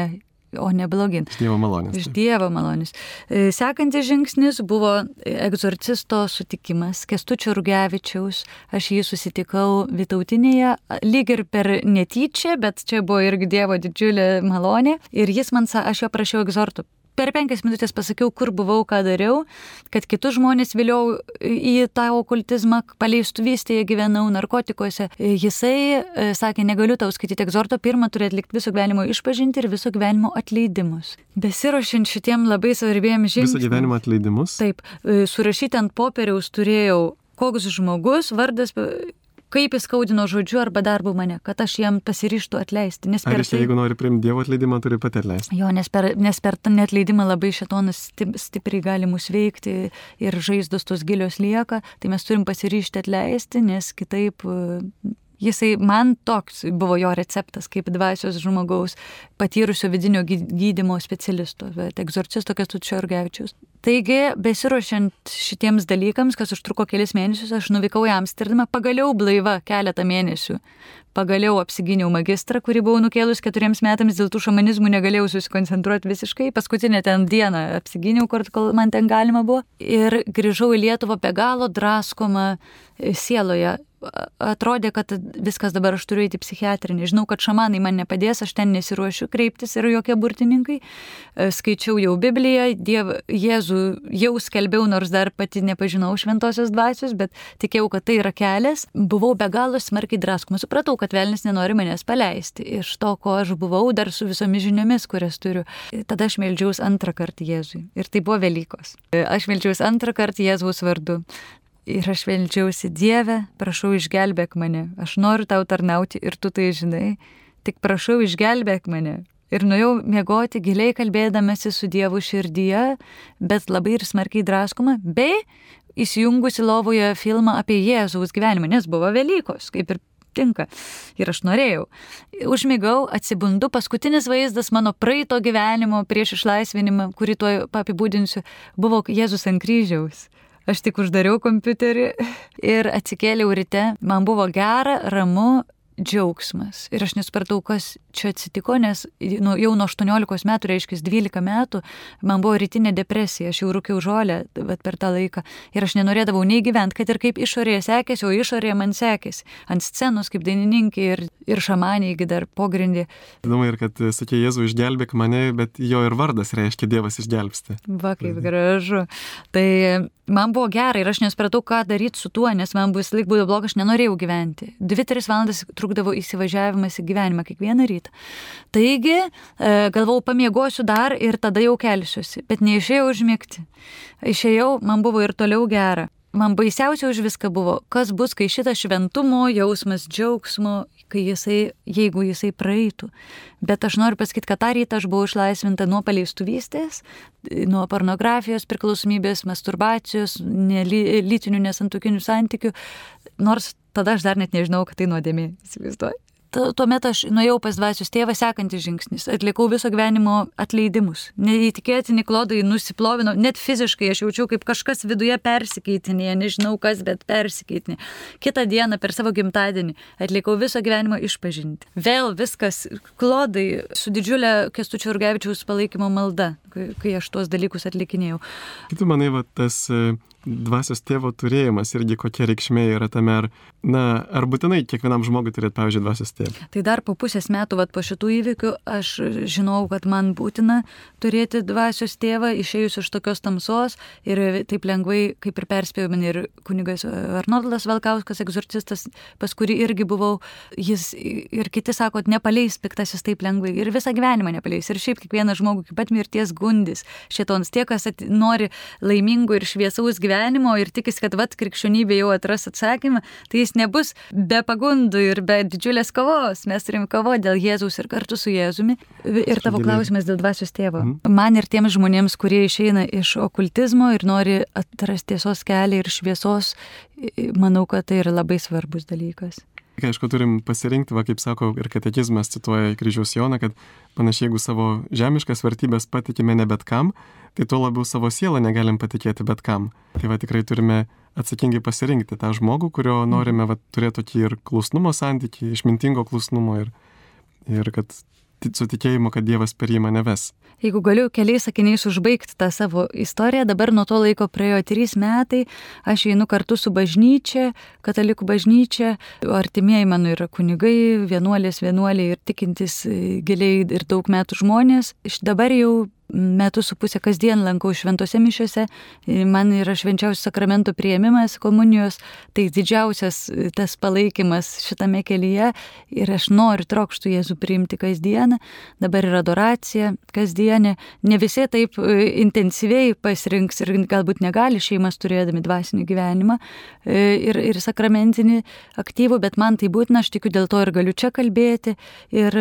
o ne blogin. Iš Dievo malonės. Iš Dievo malonės. Sekantis žingsnis buvo egzorcisto sutikimas Kęstučio Rugevičiaus. Aš jį susitikau Vytautinėje, lyg ir per netyčia, bet čia buvo irgi Dievo didžiulė malonė. Ir jis man sa, aš jo prašiau egzortų. Per penkias minutės pasakiau, kur buvau, ką dariau, kad kitus žmonės vėliau į tą okultizmą, paleistuvystėje gyvenau, narkotikuose. Jisai sakė, negaliu tau skaityti egzorto, pirmą turi atlikti viso gyvenimo išpažinti ir viso gyvenimo atleidimus. Besiruošiant šitiem labai svarbiems žingsniams. Viso gyvenimo atleidimus? Taip, surašyti ant popieriaus turėjau, koks žmogus, vardas, kaip jis skaudino žodžiu arba darbu mane, kad aš jam pasiryštų atleisti. Nes Ar per jis, jeigu nori priimti Dievo atleidimą, turi pati atleisti? Jo, nes per, nes per tą neatleidimą labai šėtonas stipriai gali mus veikti ir žaizdos tos gilios lieka, tai mes turim pasiryžti atleisti, nes kitaip jisai, man toks buvo jo receptas kaip dvasios žmogaus, patyrusio vidinio gydymo specialisto, bet egzorcisto Kęstučio Rugevičiaus. Taigi, besiruošiant šitiems dalykams, kas užtruko kelis mėnesius, aš nuvykau į Amsterdamą, pagaliau blaiva keletą mėnesių. Pagaliau apsigyniau magistrą, kurį buvau nukėlus keturiems metams, dėl tų šamanizmų negalėjau susikoncentruoti visiškai. Paskutinę ten dieną apsigyniau, kol man ten galima buvo. Ir grįžau į Lietuvą be galo draskoma sieloje. Atrodė, kad viskas dabar aš turiu eiti psichiatrinį. Žinau, kad šamanai man nepadės, aš ten nesiruošiu kreiptis ir jokie burtininkai. Skaičiau jau Bibliją, Diev, Jėzų jau skelbiau, nors dar pati nepažinau šventosios dvasios, bet tikėjau, kad tai yra kelias. Buvau be galo smarkiai draskoma. Supratau, kad velnis nenori manęs paleisti iš to, ko aš buvau, dar su visomis žiniomis, kurias turiu. Tada aš meldžiaus antrą kartą Jėzui. Ir tai buvo Velykos. Aš meldžiaus antrą kartą Jėzaus vardu. Ir aš meldžiausi, Dieve, prašau išgelbėk mane, aš noriu tau tarnauti ir tu tai žinai, tik prašau išgelbėk mane. Ir nuėjau miegoti giliai kalbėdamasi su Dievu širdyje, bet labai ir smarkiai draskoma, bei įsijungusi lovoje filmą apie Jėzaus gyvenimą, nes buvo Velykos, kaip ir tinka. Ir aš norėjau. Užmigau, atsibundu, paskutinis vaizdas mano praeito gyvenimo prieš išlaisvinimą, kurį tuoj apibūdinsiu, buvo Jėzus ant kryžiaus. Aš tik uždariau kompiuterį ir atsikėliau ryte. Man buvo gera, ramu, džiaugsmas. Ir aš nesupratau, kas čia atsitiko, nes nu, jau nuo aštuoniolikos metų, reiškia dvylika metų, man buvo rytinė depresija. Aš jau rūkiau žolę per tą laiką. Ir aš nenorėdavau nei gyventi, kad ir kaip išorėje sekėsi, o išorėje man sekėsi. Ant scenos kaip dainininkė ir, ir šamanė, dar pogrindį. Įdomu ir kad sakė Jėzų išgelbėk mane, bet jo ir vardas reiškia Dievas išgelbsti. Va, kaip gražu. Tai man buvo gerai ir aš nesupratau, ką daryti su tuo, nes man vis laik būdavo blogai, aš nenorėjau gyventi. Dvi, tris valandas trukdavo įsivažiavimas į gyvenimą kiekvieną rytą. Taigi, galvau, pamiegosiu dar ir tada jau kelsiuosi, bet neišėjau užmigti. Išėjau, man buvo ir toliau gera. Man baisiausia už viską buvo, kas bus, kai šitas šventumo jausmas, džiaugsmo, kai jisai, jeigu jisai praeitų. Bet aš noriu pasakyti, kad tą rytą aš buvau išlaisvinta nuo paleistuvystės, nuo pornografijos, priklausomybės, masturbacijos, lytinių nesantokinių santykių, nors tada aš dar net nežinau, kad tai nuodėmė, įsivaizduoju. Tuomet aš nuėjau pas dvasios tėvą, sekantis žingsnis. Atlikau viso gyvenimo atleidimus. Neįtikėtini klodai nusiplovino, net fiziškai aš jaučiau, kaip kažkas viduje persikeitinėje, nežinau kas, bet persikeitinė. Kitą dieną per savo gimtadienį atlikau viso gyvenimo išpažinti. Vėl viskas, klodai su didžiulė Kęstučio Rugevičiaus palaikymo malda, kai aš tuos dalykus atlikinėjau. Kitu manai, va, tas dvasios tėvo turėjimas irgi kokia reikšmė yra tame, ar, na, ar būtinai kiekvienam žmogui turėti, pavyzdžiui, dvasios tėvą? Tai dar po pusės metų, vat, po šitų įvykių, aš žinau, kad man būtina turėti dvasios tėvą, išėjus iš tokios tamsos ir taip lengvai, kaip ir perspėjo mane ir kunigas Arnoldas Valkauskas, egzorcistas, pas kurį irgi buvau, jis ir kiti sako, nepaleis piktasis taip lengvai ir visą gyvenimą nepaleis. Ir šiaip kiekvieną žmogų iki pat mirties gundis. Šėtonas tie, kas at, nori laimingų ir šviesaus gyvenimo, gyvenimo ir tikis, kad vat krikščionybė jau atras atsakymą, tai jis nebus be pagundų ir be didžiulės kovos. Mes turim kovoti dėl Jėzaus ir kartu su Jėzumi. Ir tavo klausimas dėl dvasios tėvo. Mhm. Man ir tiems žmonėms, kurie išeina iš okultizmo ir nori atrasti tiesos kelią ir šviesos, manau, kad tai yra labai svarbus dalykas. Aišku, turim pasirinkti, va, kaip sako, ir katekizmas cituoja Kryžiaus Joną, kad panašiai, jeigu savo žemiškas vertybės patikime ne bet kam, tai tuo labiau savo sielą negalim patikėti bet kam. Tai va, tikrai turime atsakingai pasirinkti tą žmogų, kurio norime va, turėti tokį ir klusnumo santykį, išmintingo klusnumo ir, ir kad su tikėjimu, kad Dievas per jį mane ves. Jeigu galiu keliais sakiniais užbaigti tą savo istoriją, dabar nuo to laiko praėjo trys metai, aš einu kartu su bažnyčia, katalikų bažnyčia, artimieji mano yra kunigai, vienuolės, vienuoliai ir tikintis giliai ir daug metų žmonės. Dabar jau metus su pusę kasdien lankau šventose mišiose, man yra švenčiausias sakramento priėmimas, komunijos, tai didžiausias tas palaikymas šitame kelyje ir aš noriu trokštų Jėzų priimti kasdieną, dabar yra adoracija kasdienė, ne visi taip intensyviai pasirinks ir galbūt negali šeimas turėdami dvasinį gyvenimą ir, ir sakramentinį aktyvų, bet man tai būtina, aš tikiu dėl to ir galiu čia kalbėti ir,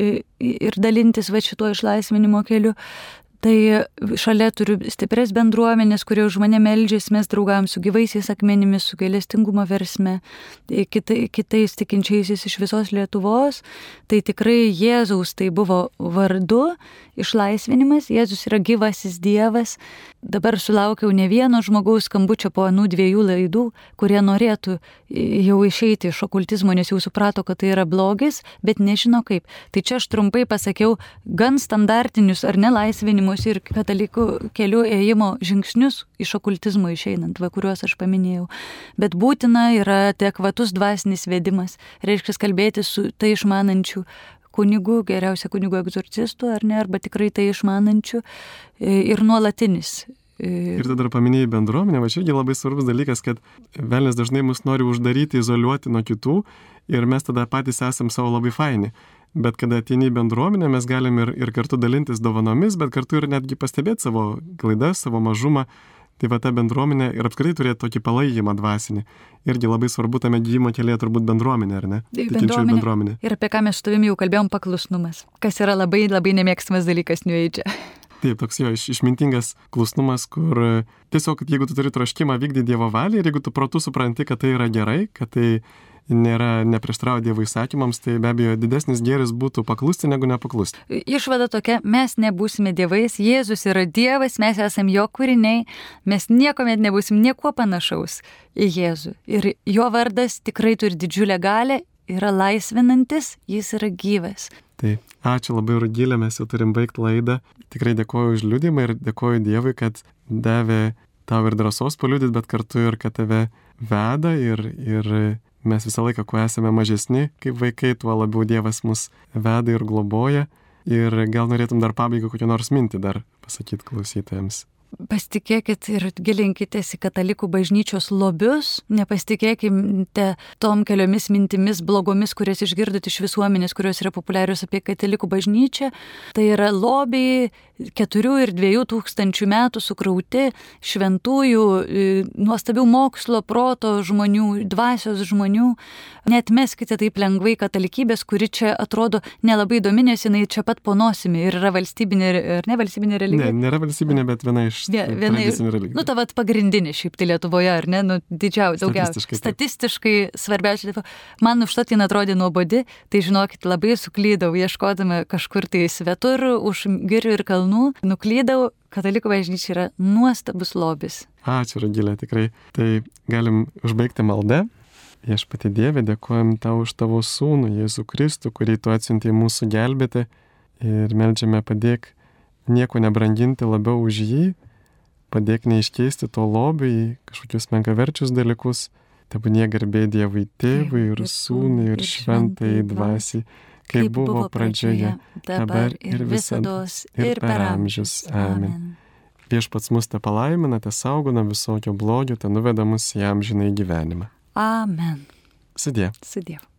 ir dalintis va šituo išlaisvinimo keliu. Tai šalia turiu stipres bendruomenės, kurie už mane meldžiasi, mes draugam su gyvaisiais akmenimis, su gailestingumo versme, kitai, kitais tikinčiaisiais iš visos Lietuvos. Tai tikrai Jėzaus tai buvo vardu, išlaisvinimas, Jėzus yra gyvasis Dievas. Dabar sulaukiau ne vieno žmogaus skambučio po anų dviejų laidų, kurie norėtų jau išeiti iš okultizmo, nes jau suprato, kad tai yra blogis, bet nežino kaip. Tai čia aš trumpai pasakiau gan standartinius ar nelaisvinimus ir katalikų kelių ėjimo žingsnius iš okultizmo išeinant, va, kuriuos aš paminėjau. Bet būtina yra adekvatus dvasinis vedimas, reiškia kalbėti su tai išmanančiu kunigų, geriausia kunigų egzorcistų, ar ne, arba tikrai tai išmanančių ir nuolatinis. Ir tada paminėjai bendruomenę, va čia irgi labai svarbus dalykas, kad velnias dažnai mus nori uždaryti, izoliuoti nuo kitų ir mes tada patys esam savo labai faini. Bet kada ateini į bendruomenę, mes galim ir, ir kartu dalintis dovanomis, bet kartu ir netgi pastebėti savo klaidas, savo mažumą. Tai va ta bendruomenė ir apskritai turėti tokį palaikymą dvasinį. Irgi labai svarbu tame gydymo kelyje turbūt bendruomenė, ar ne? Tikinčiųjų bendruomenė. Ir apie ką mes su tavimi jau kalbėjom, paklusnumas, kas yra labai, labai nemėgstamas dalykas New Age. Taip, toks jo iš, išmintingas klusnumas, kur tiesiog, jeigu tu turi troškimą vykdyti Dievo valią ir jeigu tu protu supranti, kad tai yra gerai, kad tai nėra neprieštarauja Dievo įsakymams, tai be abejo didesnis gėris būtų paklusti negu nepaklusti. Išvada tokia, mes nebūsime dievais, Jėzus yra Dievas, mes esame jo kūriniai, mes niekuomet nebūsim niekuo panašaus į Jėzų. Ir jo vardas tikrai turi didžiulę galę, yra laisvinantis, jis yra gyvas. Tai ačiū labai, Rugilė, mes jau turim baigti laidą. Tikrai dėkoju už liudymą ir dėkoju Dievui, kad davė tau ir drąsos paliudyti, bet kartu ir kad tave veda ir, ir mes visą laiką, kuo esame mažesni kaip vaikai, tuo labiau Dievas mus veda ir globoja. Ir gal norėtum dar pabaigą kokią nors mintį dar pasakyti klausytojams. Pasitikėkit ir gilinkitės į katalikų bažnyčios lobius, nepasitikėkite tom keliomis mintimis blogomis, kurias išgirdot iš visuomenės, kurios yra populiarios apie katalikų bažnyčią. Tai yra lobiai keturių ir dviejų tūkstančių metų sukrauti šventųjų, nuostabių mokslo, proto žmonių, dvasios žmonių. Neatmeskite taip lengvai katalikybės, kuri čia atrodo nelabai įdomi, nes jinai čia pat po nosimi ir yra valstybinė ar ne valstybinė religija. Ne, nėra valstybinė, bet viena iš tradicinių religijų. Nu, ta vat pagrindinė šiaip tai Lietuvoje, ar ne, nu, didžiausia, daugiausia. Statistiškai, Statistiškai svarbiausia. Man užtat jin atrodė nuobodi, tai žinokit, labai suklydau, ieškodama kažkur tai svetur, už girių ir kalnų, nuklydau. Katalikų bažnyčia yra nuostabus lobis. Ačiū, Rugilė, tikrai. Tai galim užbaigti maldą. Viešpatie Dieve, dėkojam tau už tavo sūnų, Jėzų Kristų, kurį tu atsiuntei mūsų gelbėti ir meldžiame padėk nieko nebranginti labiau už jį, padėk neiškeisti to lobio į kažkokius menkaverčius dalykus, tebūnie garbė Dievui Tėvui ir Sūnui ir Šventai Dvasiai, kaip buvo pradžioje, dabar ir visados ir per amžius. Amen. Viešpats mus te palaimina, te saugona visokio blogio, te nuveda mus į amžinąjį gyvenimą. Amen. Sudie. Sudie.